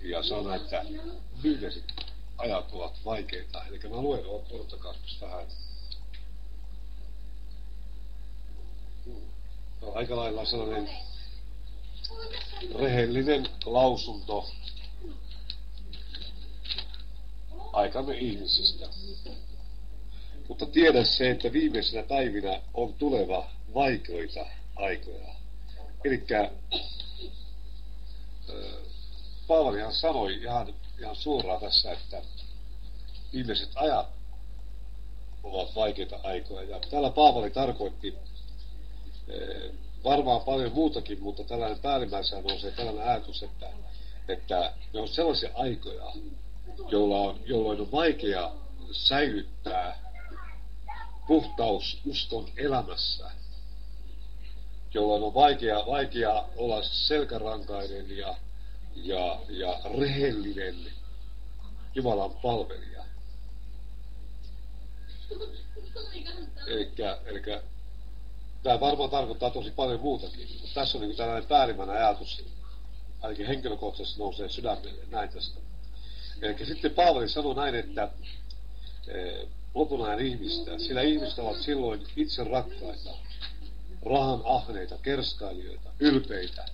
ja sanoo, että viimeiset ajat ovat vaikeita. Eli mä luen, odottakaa vähän. Aika lailla sellainen rehellinen lausunto aikamme ihmisistä. Mutta tiedä se, että viimeisenä päivinä on tuleva vaikeita aikoja. Elikkä Paavalihan sanoi ihan suoraan tässä, että viimeiset ajat ovat vaikeita aikoja. Ja täällä Paavali tarkoitti varmaan paljon muutakin, mutta tällainen päällimmäisenä nousee tällainen ajatus, että ne on sellaisia aikoja, jolloin on vaikea säilyttää puhtaus uskon elämässä, jolloin on vaikea olla selkärankainen ja rehellinen Jumalan palvelija. Elikkä tämä varmaan tarkoittaa tosi paljon muutakin, mutta tässä on niin tällainen päällimmäinen ajatus, ainakin henkilökohtaisesti nousee sydämelle näin tästä. Eli sitten Paavali sanoi näin, että lopun ajan ihmistä, sillä ihmiset ovat silloin itse rakkaita, rahan ahneita, kerskailijoita, ylpeitä,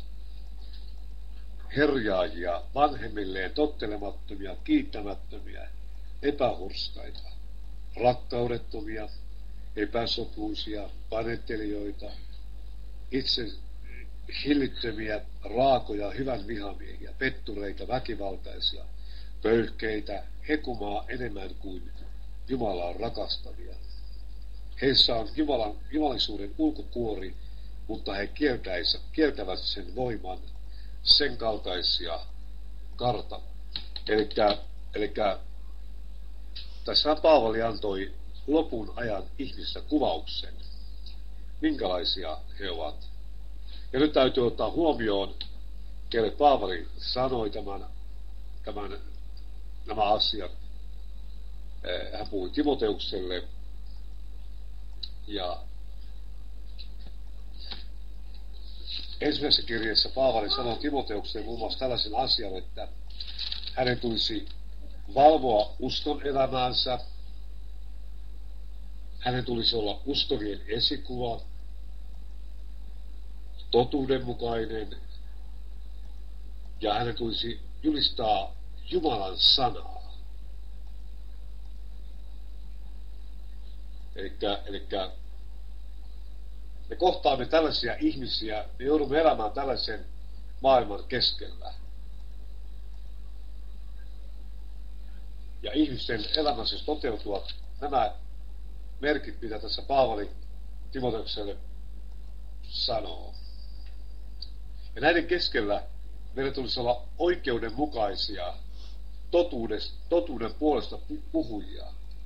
herjaajia, vanhemmilleen tottelemattomia, kiittämättömiä, epähurskaita, rakkaudettomia, epäsopuisia, panettelijoita, itse hillittömiä, raakoja, hyvän vihamiehiä, pettureita, väkivaltaisia, pöyhkeitä, hekumaa enemmän kuin Jumalaa rakastavia. Heissä on jumalisuuden ulkokuori, mutta he kieltävät sen voiman, sen kaltaisia karta. Elikkä tässä Paavali antoi lopun ajan ihmistä kuvauksen, minkälaisia he ovat. Ja nyt täytyy ottaa huomioon, kelle Paavali sanoi nämä asiat. Hän puhui Timoteukselle ja ensimmäisessä kirjassa Paavali sanoi Timoteukselle muun muassa tällaisen asian, että hänen tulisi valvoa uskon elämäänsä, hänen tulisi olla uskovien esikuva, totuudenmukainen ja hänen tulisi julistaa Jumalan sanaa. Elikkä me kohtaamme tällaisia ihmisiä, me joudumme elämään tällaisen maailman keskellä. Ja ihmisten elämässä toteutuvat nämä merkit, mitä tässä Paavali Timoteukselle sanoo. Ja näiden keskellä meidän tulisi olla oikeudenmukaisia, totuuden puolesta puhujia.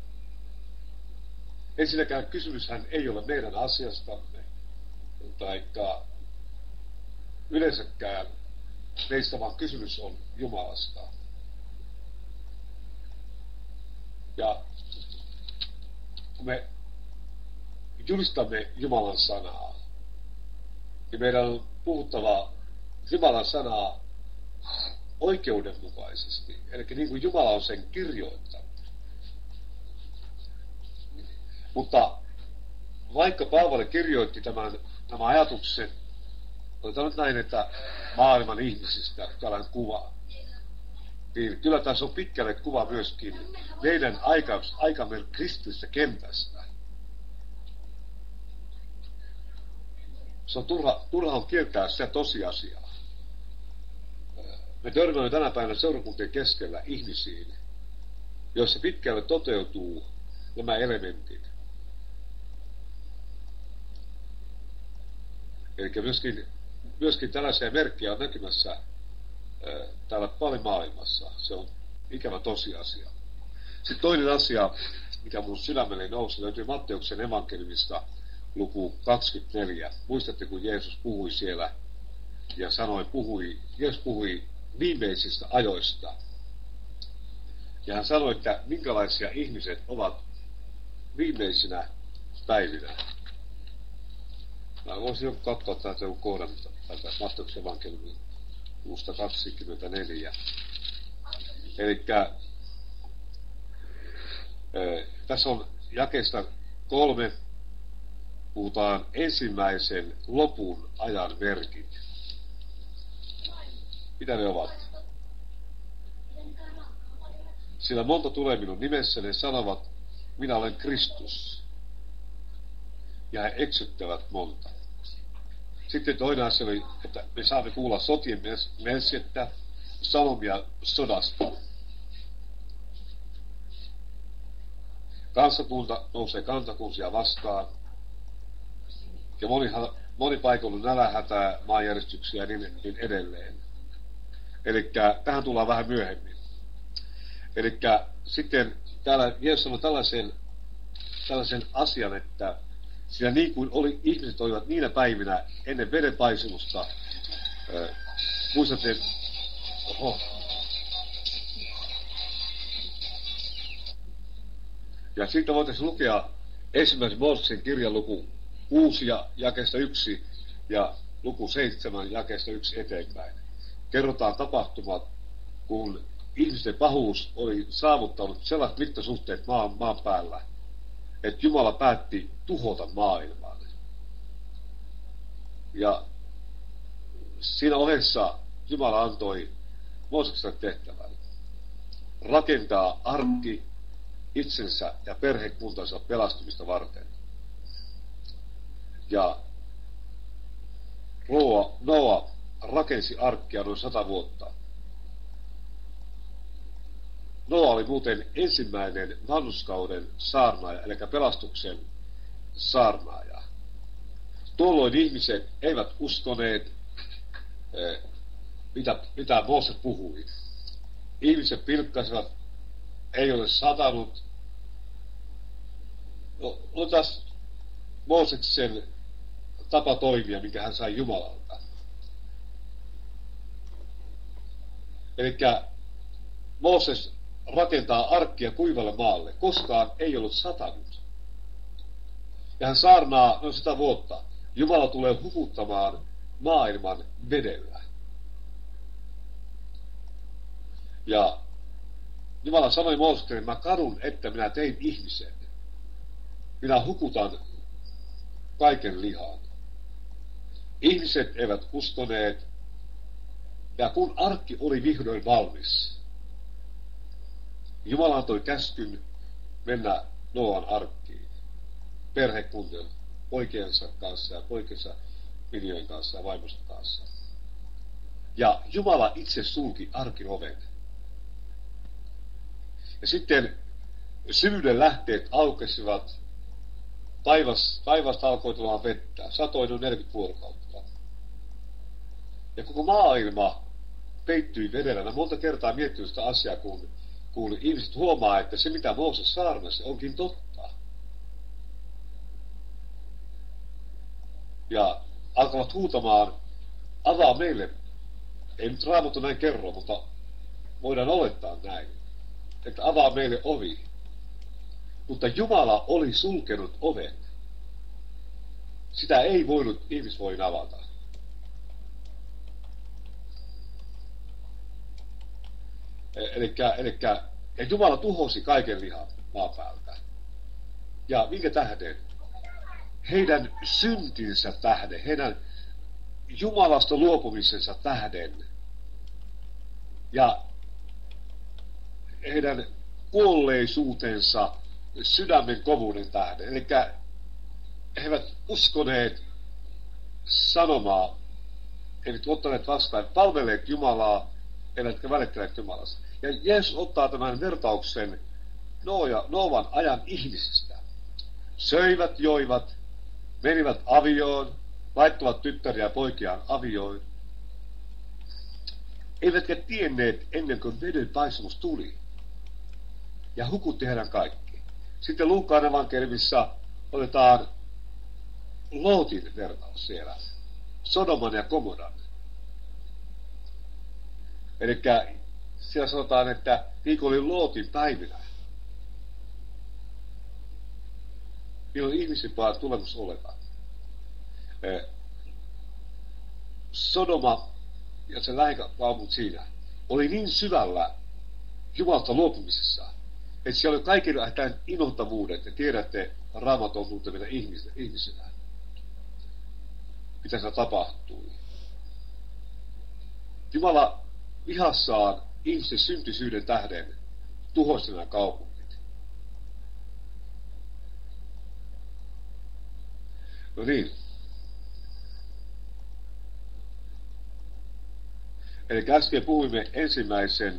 Ensinnäkään kysymyshän ei ole meidän asiastamme, taikka yleensäkään meistä, vaan kysymys on Jumalasta. Ja kun me julistamme Jumalan sanaa, niin meidän on puhuttava Jumalan sanaa oikeudenmukaisesti, eli niin kuin Jumala on sen kirjoittanut. Mutta vaikka Paavali kirjoitti nämä ajatukset, otetaan nyt näin, että maailman ihmisistä tällainen kuva, niin kyllä tässä on pitkälle kuva myöskin meidän aikamme kristillisestä kentästä. Se on turha on kieltää sitä tosiasiaa. Me törmäämme tänä päivänä seurakuntien keskellä ihmisiin, joissa pitkälle toteutuu nämä elementit. Eli myöskin tällaisia merkkejä on näkymässä täällä paljon maailmassa. Se on ikävä tosiasia. Sitten toinen asia, mikä mun sydämelle nousi, löytyy Matteuksen evankeliumista luku 24. Muistatte, kun Jeesus puhui siellä ja Jeesus puhui viimeisistä ajoista. Ja hän sanoi, että minkälaisia ihmiset ovat viimeisinä päivinä. Mä voisin joku katsoa täältä joku kohdan täältä Matteuksen evankeliumin luvusta 24. Eli tässä on jakeesta 3, puhutaan ensimmäisen lopun ajan merkit. Mitä ne ovat? Sillä monta tulee minun nimessäni, sanovat, minä olen Kristus. Ja he eksyttävät monta. Sitten toinen asia oli, että me saamme kuulla sotien merskettä, sanomia sodasta. Kansakunta nousee kansakuntia vastaan. Ja moni paikalla on nälähätää, maanjärjestyksiä ja niin edelleen. Eli tähän tullaan vähän myöhemmin. Eli sitten täällä Jeesus sanoi tällaisen asian, että sillä niin kuin ihmiset olivat niinä päivinä ennen vedenpaisumusta, muistatte, ja siitä voitaisiin lukea ensimmäisen Mooseksen kirjan luku 6 ja jakeesta 1 ja luku 7 jakeesta 1 eteenpäin. Kerrotaan tapahtumat, kun ihmisten pahuus oli saavuttanut sellaiset mittasuhteet maan päällä, että Jumala päätti tuhota maailman. Ja siinä ohessa Jumala antoi Moosekselle tehtävän rakentaa arkki itsensä ja perhekuntansa pelastumista varten. Ja Noa rakensi arkkia noin 100 vuotta. Noa oli muuten ensimmäinen vanhurskauden saarnaaja, eli pelastuksen saarnaaja. Tuolloin ihmiset eivät uskoneet, mitä Mooses puhui. Ihmiset pilkkasivat, ei ole satanut. No, otetaan Mooseksen tapa toimia, minkä hän sai Jumalalta. Eli Mooses rakentaa arkkia kuivalle maalle. Koskaan ei ollut satanut. Ja hän saarnaa noin 100 vuotta. Jumala tulee hukuttamaan maailman vedellä. Ja Jumala sanoi Moosekselle, mä kadun, että minä tein ihmisen. Minä hukutan kaiken lihan. Ihmiset eivät uskoneet. Ja kun arkki oli vihdoin valmis, Jumala antoi käskyn mennä Noan arkkiin perhekuntien poikiensa kanssa ja poikiensa miniojen kanssa ja vaimonsa kanssa. Ja Jumala itse sulki arkin oven. Ja sitten syvyyden lähteet aukesivat, taivasta alkoi tulla vettä, satoi noin 40 vuorokautta. Ja koko maailma peittyi vedellä. Mä monta kertaa miettinyt sitä asiaa, kun ihmiset huomaa, että se mitä Mooses saarnasi onkin totta. Ja alkavat huutamaan, avaa meille. Ei nyt Raamattu näin kerro, mutta voidaan olettaa näin, että avaa meille ovi. Mutta Jumala oli sulkenut oven. Sitä ei voinut ihmisvoin avata. Ja Jumala tuhosi kaiken lihan maan päältä. Ja minkä tähden? Heidän syntinsä tähden, heidän Jumalasta luopumisensa tähden ja heidän kuolleisuutensa sydämen kovuuden tähden. Eli he eivät uskoneet sanomaa, eivät ottaneet vastaan, palvelleet Jumalaa, eivätkä välittäneet Jumalasta. Ja Jeesus ottaa tämän vertauksen Noan ajan ihmisistä. Söivät, joivat, menivät avioon, laittoivat tyttäriä ja poikiaan avioon. Eivätkä tienneet ennen kuin veden paisumus tuli. Ja hukutti heidän kaikki. Sitten Luukkaan evankeliumissa otetaan Lootin vertaus siellä. Sodoman ja Gomoran. Eli siellä sanotaan, että niin kuin oli Lootin päivinä, milloin ihmisen vaan tulemus olevan. Sodoma ja sen lähikaupungit siinä oli niin syvällä Jumalasta luopumisessa. Että siellä on kaiken tämän inhottavuudet, te tiedätte Raamatun tuntemina ihmisenä. Mitä siellä tapahtui. Jumala vihassaan ihmisten syntisyyden tähden tuhosi nämä kaupungit. No niin. Eli äsken puhuimme ensimmäisen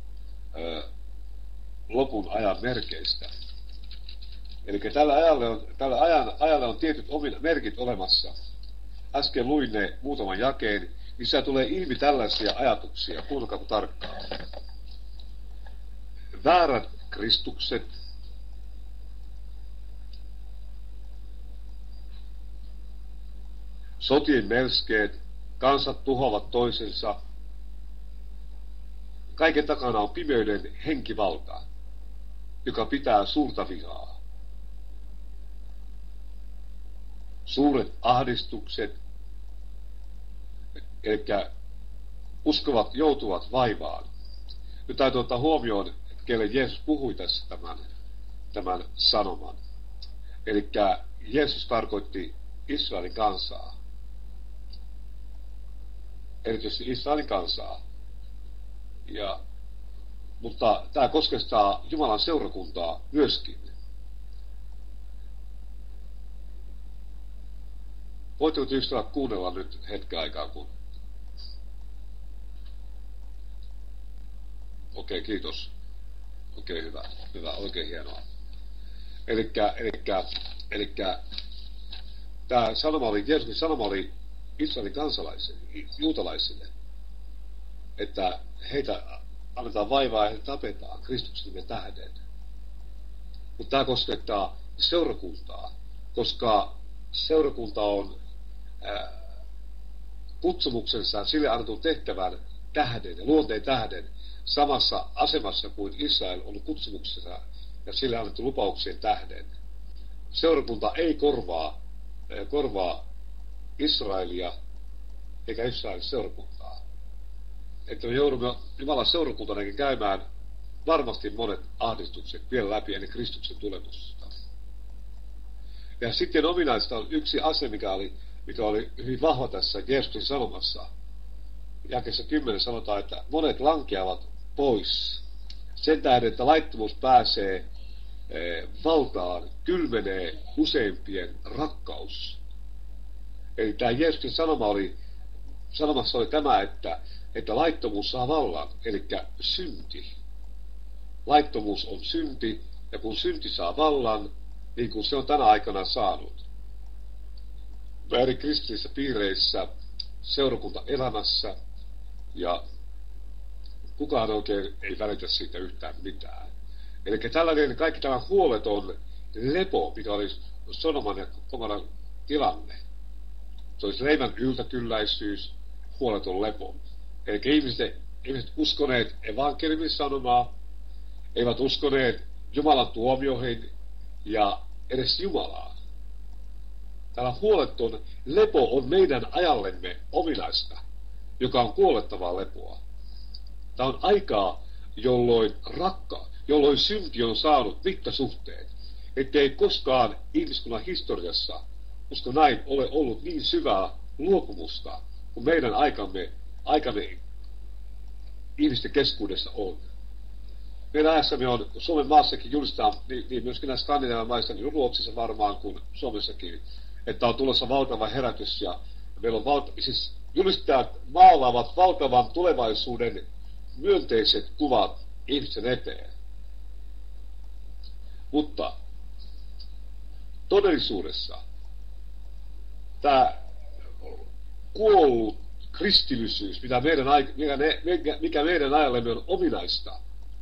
lopun ajan merkeistä. Eli tällä ajalle on tietyt merkit olemassa. Äsken luin ne muutaman jakeen, niin siellä tulee ilmi tällaisia ajatuksia. Kuunnelkaa tarkkaan. Väärät kristukset, sotien melskeet, kansat tuhoavat toisensa. Kaiken takana on pimeyden henkivalta, joka pitää suurta vihaa. Suuret ahdistukset, eli uskovat joutuvat vaivaan. Nyt täytyy ottaa huomioon, kelle Jeesus puhui tässä tämän sanoman. Eli Jeesus tarkoitti Israelin kansaa. Erityisesti Israelin kansaa. Mutta tämä koskettaa Jumalan seurakuntaa myöskin. Voitteko ystävät kuunnella nyt hetken aikaa, kun... Okei, kiitos. Okei, hyvä, oikein hienoa. Elikkä tämä sanoma oli, Jeesuksen sanoma oli Israelin kansalaisille, juutalaisille, että heitä annetaan vaivaa ja heitä tapetaan Kristuksen nimen tähden. Mutta tämä koskettaa seurakuntaa, koska seurakunta on kutsumuksensa sille annetun tehtävän tähden ja luonteen tähden samassa asemassa kuin Israel on kutsumuksensa ja sille annettu lupauksien tähden. Seurakunta ei korvaa Israelia eikä Israelin seurakuntaa. Että me joudumme Jumalan seurakuntanakin käymään varmasti monet ahdistukset vielä läpi ennen Kristuksen tulemusta. Ja sitten ominaista on yksi asia, mikä oli hyvin vahva tässä Jeesuksen sanomassa. Jakeessa 10 sanotaan, että monet lankeavat pois. Sen tähden, että laittomuus pääsee valtaan, kylmenee useimpien rakkaus. Eli tämä Jeesuksen sanomassa oli tämä, että laittomuus saa vallan, eli synti. Laittomuus on synti, ja kun synti saa vallan, niin kuin se on tänä aikana saanut. Eri kristillisissä piireissä, seurakuntaelämässä, ja kukaan oikein ei välitä siitä yhtään mitään. Eli tällainen, kaikki tämä huoleton lepo, mikä oli Sodoman ja Gomoran tilanne. Se olisi leivän yltäkylläisyys, huoleton lepo. Eli ihmiset uskoneet evankeliumin sanomaa, eivät uskoneet Jumalan tuomioihin ja edes Jumalaa. Tällä huoleton lepo on meidän ajallemme ominaista, joka on kuolettavaa lepoa. Tämä on aikaa, jolloin synti on saanut mittasuhteet, ettei koskaan ihmiskunnan historiassa, koska näin ole ollut niin syvää luopumusta, kuin meidän aikamme ihmisten keskuudessa on. Meidän ajassamme on Suomen maassakin julistaa, niin myöskin näissä Skandinavian maissa, niin Ruotsissa varmaan kuin Suomessakin, että on tulossa valtava herätys ja meillä on siis julistajat maalaavat valtavan tulevaisuuden myönteiset kuvat ihmisen eteen. Mutta todellisuudessa tämä kuollut kristillisyys, mikä meidän ajallemme on ominaista,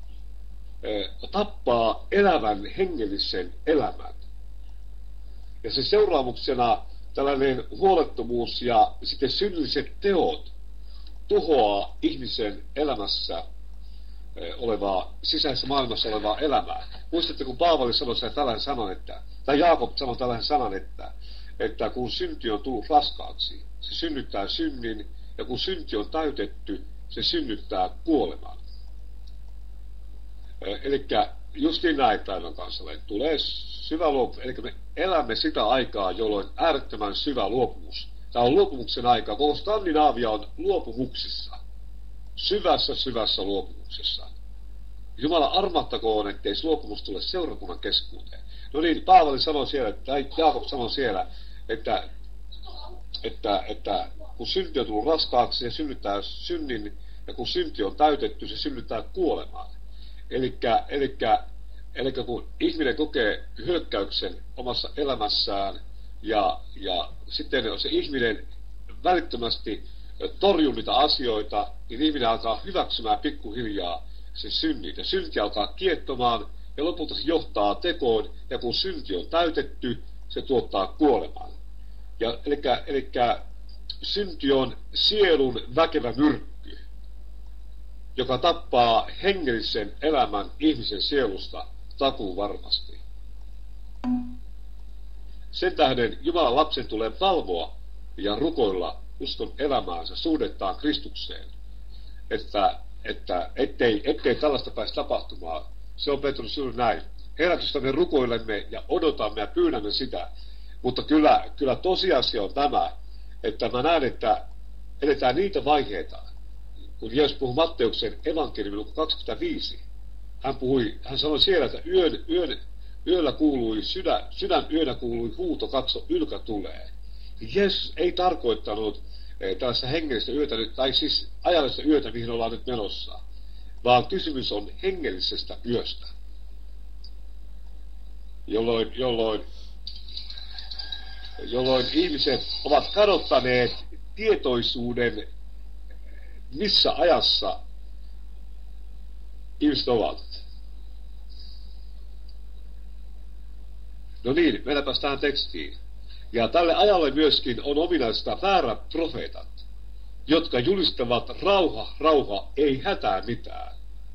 tappaa elävän hengellisen elämän. Ja se seuraamuksena tällainen huolettomuus ja sitten synnilliset teot tuhoaa ihmisen elämässä olevaa, sisäisessä maailmassa olevaa elämää. Muistatte, kun Paavali sanoi tällainen sanan, tai Jaakob sanoi tällainen sanan, että kun synti on tullut raskaaksi, se synnyttää synnin, ja kun synti on täytetty, se synnyttää kuoleman. Eli justiin näin päivän kansalle. Tulee syvä luopumus, eli me elämme sitä aikaa, jolloin äärettömän syvä luopumus. Tämä on luopumuksen aika. Koko Skandinaavia on luopumuksissa. Syvässä luopumuksessa. Jumala armattakoon, ettei luopumus tule seurakunnan keskuuteen. No niin, Paavali sanoi siellä, tai Jaakob sanoi siellä, että kun synti on tullut raskaaksi, se synnyttää synnin, ja kun synti on täytetty, se synnyttää kuolemaan. Eli kun ihminen kokee hyökkäyksen omassa elämässään, ja sitten se ihminen välittömästi torjuu niitä asioita, niin ihminen alkaa hyväksymään pikkuhiljaa sen synnin. Ja synti alkaa kiettomaan, ja lopulta se johtaa tekoon, ja kun synti on täytetty, se tuottaa kuolemaan. Eli synti on sielun väkevä myrkky, joka tappaa hengellisen elämän ihmisen sielusta takuun varmasti. Sen tähden Jumalan lapsen tulee valvoa ja rukoilla uskon elämäänsä, suhdettaan Kristukseen, ettei tällaista pääse tapahtumaan. Se on Petrus juuri näin. Herätystä me rukoilemme ja odotamme ja pyydämme sitä, mutta kyllä tosiasia on tämä, että mä näen, että eletään niitä vaiheita, kun Jeesus puhui Matteuksen evankeliumin luku 25. Hän sanoi siellä, että yöllä kuului sydän yönä kuului huuto, katso, ylkä tulee. Jeesus ei tarkoittanut tällaista hengellistä yötä, tai siis ajallista yötä, mihin ollaan nyt menossa, vaan kysymys on hengellisestä yöstä, jolloin ihmiset ovat kadottaneet tietoisuuden, missä ajassa ihmiset ovat. No niin, mennäänpäs tähän tekstiin. Ja tälle ajalle myöskin on ominaista väärät profeetat, jotka julistavat rauha, ei hätää mitään.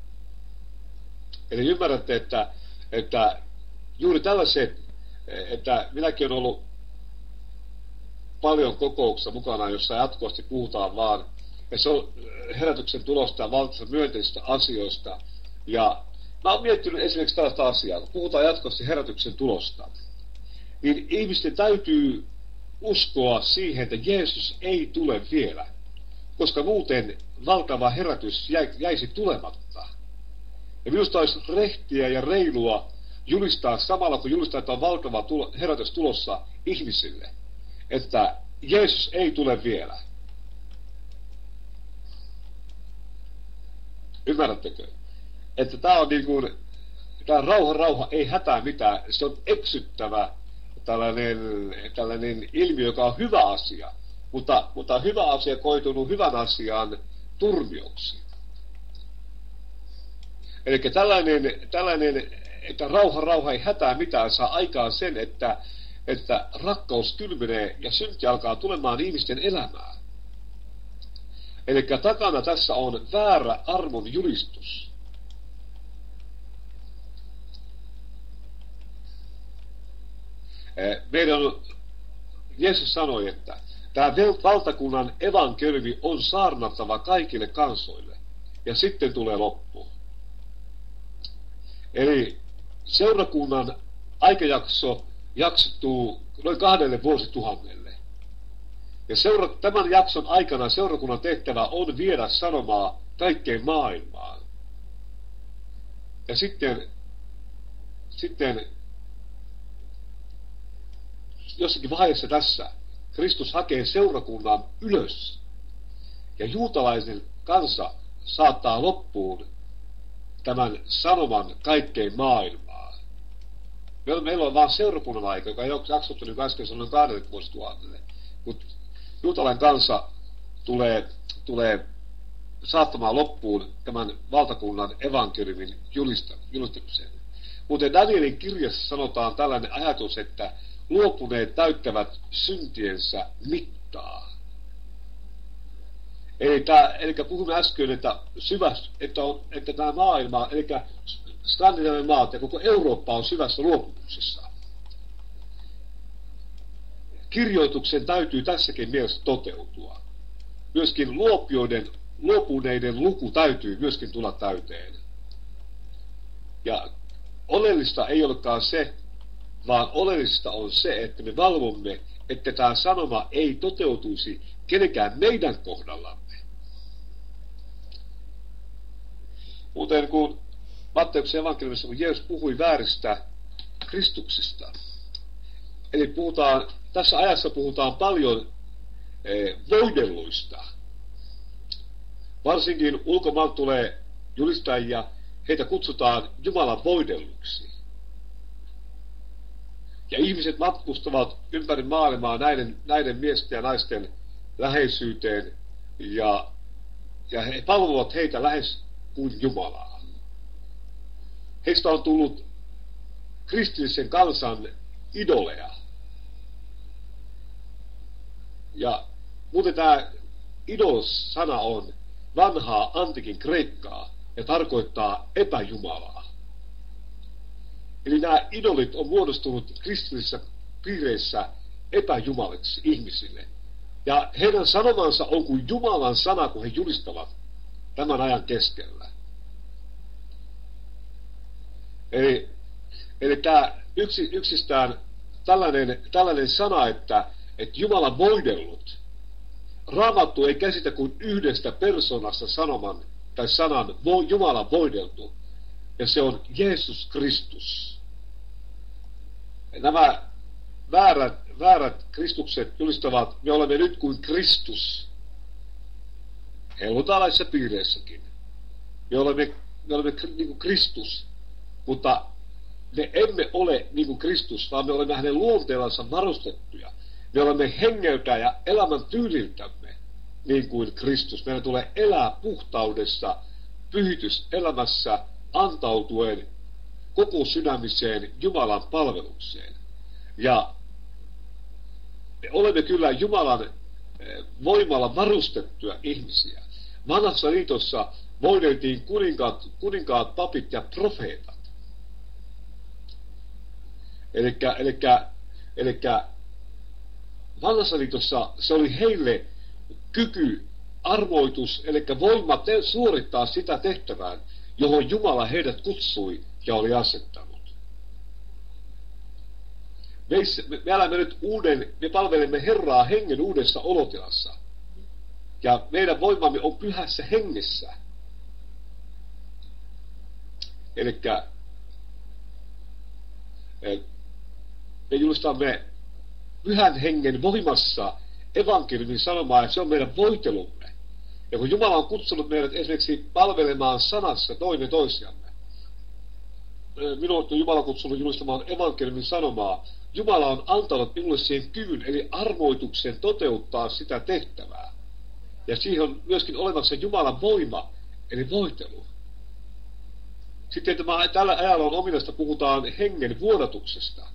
Eli ymmärrätte, että juuri tällaiset, että minäkin olen ollut paljon kokouksissa mukana, jossa jatkuvasti puhutaan vaan, ja se on herätyksen tulosta ja valtaisista myönteisistä asioista. Ja mä oon miettinyt esimerkiksi tällaista asiaa, kun puhutaan jatkuvasti herätyksen tulosta, niin ihmisten täytyy uskoa siihen, että Jeesus ei tule vielä, koska muuten valtava herätys jäisi tulematta. Ja minusta olisi rehtiä ja reilua julistaa samalla, kun julistaa, että on valtava herätys tulossa ihmisille, että Jeesus ei tule vielä. Ymmärrättekö? Että tämä on niin kuin, tämä rauha, ei hätää mitään, se on eksyttävä tällainen ilmiö, joka on hyvä asia, mutta hyvä asia koitunut hyvän asian turmioksi. Eli tällainen, että rauha, ei hätää mitään, saa aikaan sen, että rakkaus kylmenee ja synti alkaa tulemaan ihmisten elämään. Eli takana tässä on väärä armon julistus. Jeesus sanoi, että tämä valtakunnan evankeliumi on saarnattava kaikille kansoille, ja sitten tulee loppu. Eli seurakunnan aikajakso jaksottuu noin 2 vuosituhannelle. Ja tämän jakson aikana seurakunnan tehtävä on viedä sanomaa kaikkeen maailmaan. Ja sitten jossakin vaiheessa tässä Kristus hakee seurakunnan ylös. Ja juutalaisen kansa saattaa loppuun tämän sanoman kaikkeen maailmaan. Meillä on vain seurakunnan aika, joka ei ole jaksottu niin äsken sanoen 2 vuosituhannelle. Mutta juutalainen kansa tulee saattamaan loppuun tämän valtakunnan evankeliumin julistamisen. Mutta Danielin kirjassa sanotaan tällainen ajatus, että luopuneet täyttävät syntiensä mittaa. Eli puhumme äsken, että tämä maailma, eli Skandinavian maat ja koko Eurooppa on syvässä luopumuksessa. Kirjoituksen täytyy tässäkin mielessä toteutua. Myöskin luopuneiden luku täytyy myöskin tulla täyteen. Ja oleellista ei olekaan se, vaan oleellista on se, että me valvomme, että tämä sanoma ei toteutuisi kenenkään meidän kohdallamme. Muuten kun Matteuksen evankeliumissa, kun Jeesus puhui vääristä Kristuksista, eli tässä ajassa puhutaan paljon voidelluista. Varsinkin ulkomaan tulee julistajia, heitä kutsutaan Jumalan voidelluksi. Ja ihmiset matkustavat ympäri maailmaa näiden miesten ja naisten läheisyyteen, ja he palvovat heitä lähes kuin Jumalaa. Heistä on tullut kristillisen kansan idoleja. Ja muuten tämä idol-sana on vanhaa antiikin kreikkaa ja tarkoittaa epäjumalaa. Eli nämä idolit on muodostunut kristillisissä piireissä epäjumaliksi ihmisille. Ja heidän sanomansa on kuin Jumalan sana, kun he julistavat tämän ajan keskellä. Eli tämä yksistään tällainen sana, että Jumala voidellut. Raamattu ei käsitä kuin yhdestä persoonasta sanan Jumala voideltu. Ja se on Jeesus Kristus. Ja nämä väärät Kristukset julistavat, me olemme nyt kuin Kristus. Helluntaalaisissa piireissäkin. Me olemme niin kuin Kristus, mutta me emme ole niin kuin Kristus, vaan me olemme hänen luonteellansa varustettuja. Me olemme hengeltä ja elämän tyyliltämme niin kuin Kristus. Meidän tulee elää puhtaudessa, pyhityselämässä, antautuen koko sydämiseen Jumalan palvelukseen. Ja me olemme kyllä Jumalan voimalla varustettuja ihmisiä. Vanhassa liitossa voideltiin kuninkaat, papit ja profeetat. Elikkä Vanhassa liitossa se oli heille kyky, arvoitus, eli voima suorittaa sitä tehtävää, johon Jumala heidät kutsui ja oli asettanut. Me elämme nyt me palvelemme Herraa hengen uudessa olotilassa. Ja meidän voimamme on pyhässä hengessä. Elikkä me julistamme pyhän hengen voimassa evankeliumin sanomaa, ja se on meidän voitelumme. Ja kun Jumala on kutsunut meidät esimerkiksi palvelemaan sanassa toinen toisiamme, minut on Jumala kutsunut julistamaan evankeliumin sanomaa, Jumala on antanut minulle siihen kyvyn, eli armoituksen toteuttaa sitä tehtävää. Ja siihen on myöskin olemassa Jumalan voima, eli voitelu. Sitten tällä ajalla on ominaista, puhutaan hengen vuodatuksesta.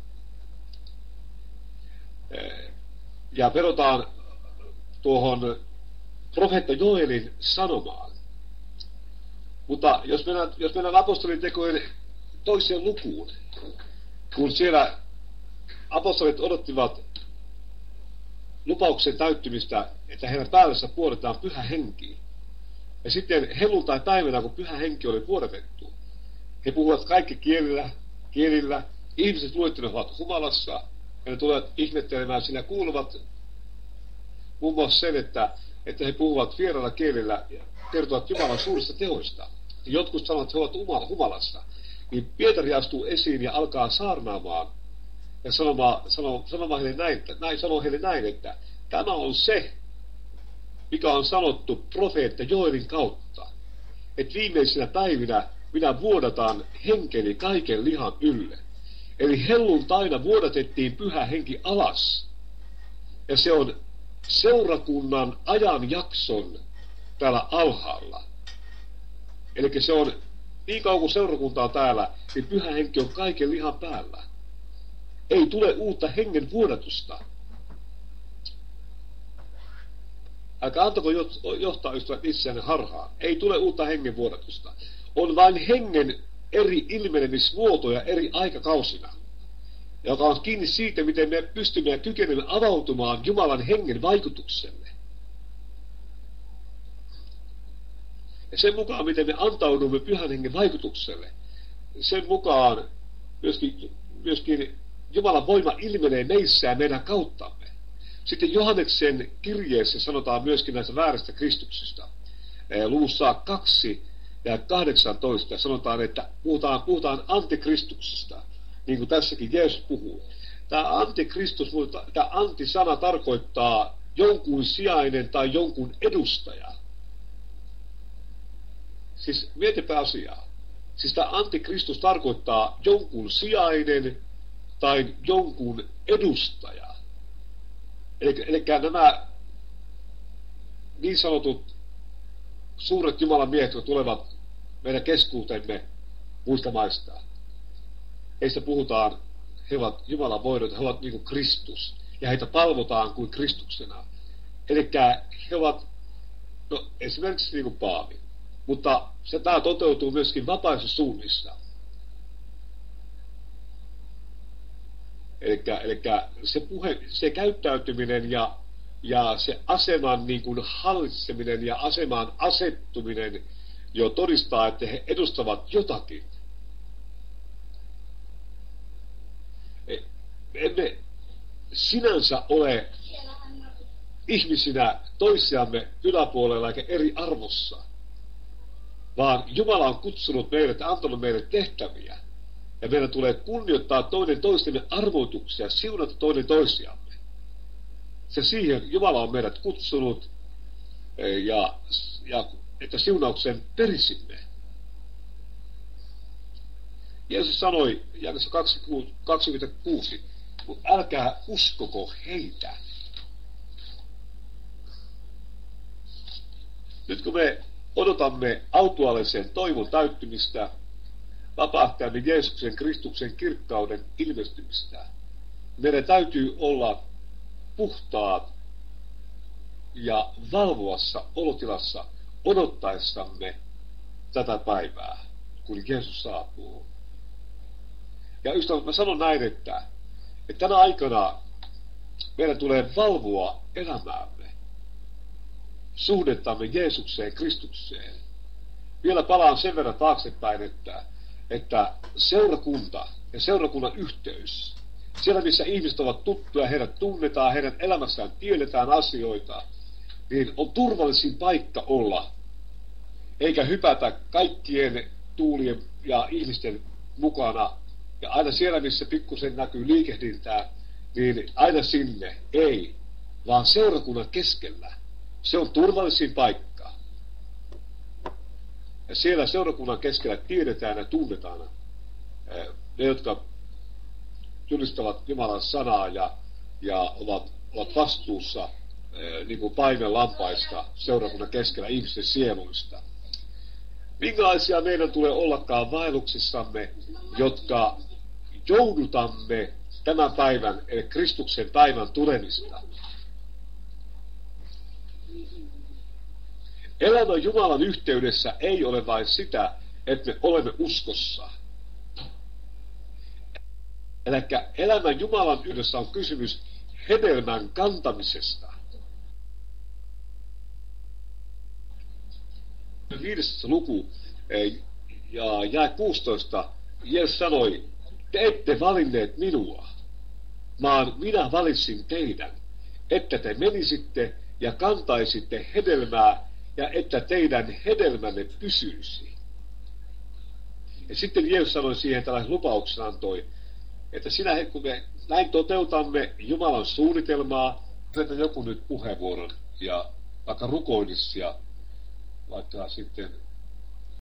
Ja vedotaan tuohon profeetta Joelin sanomaan. Mutta jos mennään apostolin tekojen toiseen lukuun, kun siellä apostolit odottivat lupauksen täyttymistä, että heidän päällänsä vuodetaan pyhä henki. Ja sitten helluntai-päivänä, kun pyhä henki oli vuodatettu, he puhuvat kaikki kielillä. Ihmiset luettelevat humalassa, ja ne tulevat ihmettelemään, siinä kuuluvat muun muassa sen, että he puhuvat vieraalla kielillä ja kertovat Jumalan suurista teoista. Ja jotkut sanovat, että he ovat humalassa. Niin Pietari astuu esiin ja alkaa saarnaamaan ja sanomaan heille näin, että tämä on se, mikä on sanottu profeetta Joelin kautta, että viimeisinä päivinä minä vuodatan henkeni kaiken lihan ylle. Eli helluntaina vuodatettiin pyhä henki alas. Ja se on seurakunnan ajanjakson täällä alhaalla. Eli se on, niin kauan kuin seurakunta on täällä, niin pyhä henki on kaiken lihan päällä. Ei tule uutta hengen vuodatusta. Älkää antako johtaa ystävät itseänne harhaan. Ei tule uutta hengen vuodatusta. On vain hengen eri ilmenemismuotoja eri aikakausina, joka on kiinni siitä, miten me pystymme ja kykenemme avautumaan Jumalan hengen vaikutukselle. Ja sen mukaan, miten me antaudumme pyhän hengen vaikutukselle, sen mukaan myöskin Jumalan voima ilmenee meissä ja meidän kauttamme. Sitten Johanneksen kirjeessä sanotaan myöskin näistä vääristä kristuksista. Luvussa 2 ja 18 sanotaan, että puhutaan antikristuksesta, niin kuin tässäkin Jeesus puhuu. Tämä antikristus, tämä antisana tarkoittaa jonkun sijainen tai jonkun edustaja. Siis mietipä asiaa. Siis tämä antikristus tarkoittaa jonkun sijainen tai jonkun edustaja. Eli nämä niin sanotut suuret Jumalan miehet, jotka tulevat meidän keskuutemme muista maista. Heistä puhutaan, he ovat Jumalan voidot, he ovat niin kuin Kristus. Ja heitä palvotaan kuin Kristuksena. Eli he ovat, esimerkiksi niin kuin Paavi. Mutta tämä toteutuu myöskin vapaissa suunnissa. Eli se käyttäytyminen ja se aseman niin kuin hallitseminen ja asemaan asettuminen jo todistaa, että he edustavat jotakin. Emme sinänsä ole ihmisinä toisiamme yläpuolella eikä eri arvossa, vaan Jumala on kutsunut meidät ja antanut meille tehtäviä. Ja meidän tulee kunnioittaa toinen toistemme arvoituksia, siunata toinen toisiamme. Se siihen Jumala on meidät kutsunut, ja että siunauksen perisimme. Jeesus sanoi jakeessa 26, älkää uskoko heitä. Nyt kun me odotamme autuaalisen toivon täyttymistä, vapahtajamme Jeesuksen Kristuksen kirkkauden ilmestymistä, meidän täytyy olla puhtaat ja valvovassa olotilassa odottaessamme tätä päivää, kun Jeesus saapuu. Ja ystävät, mä sanon näin, että tänä aikana meidän tulee valvoa elämäämme, suhdettamme Jeesukseen, Kristukseen. Vielä palaan sen verran taaksepäin, että seurakunta ja seurakunnan yhteys, siellä missä ihmiset ovat tuttuja, heidät tunnetaan, heidän elämässään tiedetään asioita, niin on turvallisin paikka olla, eikä hypätä kaikkien tuulien ja ihmisten mukana, ja aina siellä, missä pikkusen näkyy liikehdintää, niin aina sinne, ei, vaan seurakunnan keskellä. Se on turvallisin paikka. Ja siellä seurakunnan keskellä tiedetään ja tunnetaan ne, jotka julistavat Jumalan sanaa ja ovat vastuussa niin kuin paimen lampaista seurakunnan keskellä ihmisten sieluista. Minkälaisia meidän tulee ollakaan vaelluksissamme, jotka joudutamme tämän päivän, eli Kristuksen päivän tulemista. Elämä Jumalan yhteydessä ei ole vain sitä, että me olemme uskossa. Eli elämä Jumalan yhteydessä on kysymys hedelmän kantamisesta. 5. luku ja jae 16, Jeesus sanoi, te ette valinneet minua, vaan minä valitsin teidän, että te menisitte ja kantaisitte hedelmää, ja että teidän hedelmänne pysyisi. Ja sitten Jeesus sanoi siihen, tällaisen lupauksen antoi, että sinä, kun me näin toteutamme Jumalan suunnitelmaa, että joku nyt puheenvuoron ja vaikka rukoilisi ja vaikka sitten